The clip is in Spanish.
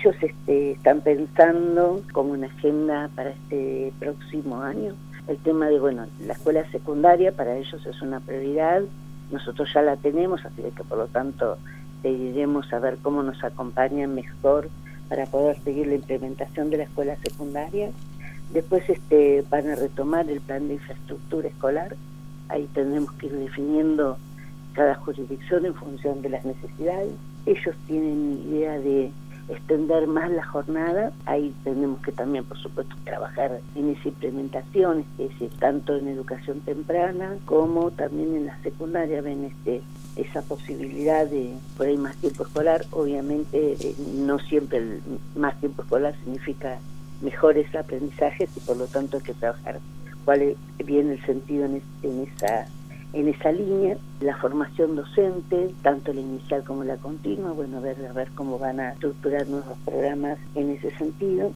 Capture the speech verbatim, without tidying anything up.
ellos este, están pensando como una agenda para este próximo año el tema de, bueno, la escuela secundaria para ellos es una prioridad, nosotros ya la tenemos, así que por lo tanto seguiremos a ver cómo nos acompañan mejor para poder seguir la implementación de la escuela secundaria. Después este, van a retomar el plan de infraestructura escolar, ahí tendremos que ir definiendo cada jurisdicción en función de las necesidades. Ellos tienen idea de extender más la jornada, ahí tenemos que también por supuesto trabajar en esa implementación, es decir, tanto en educación temprana como también en la secundaria ven este, esa posibilidad de por ahí más tiempo escolar. Obviamente eh, no siempre el más tiempo escolar significa mejores aprendizajes y por lo tanto hay que trabajar cuál es bien el sentido en, es, en esa en esa línea. La formación docente, tanto la inicial como la continua, bueno, a ver, a ver cómo van a estructurar nuevos programas en ese sentido.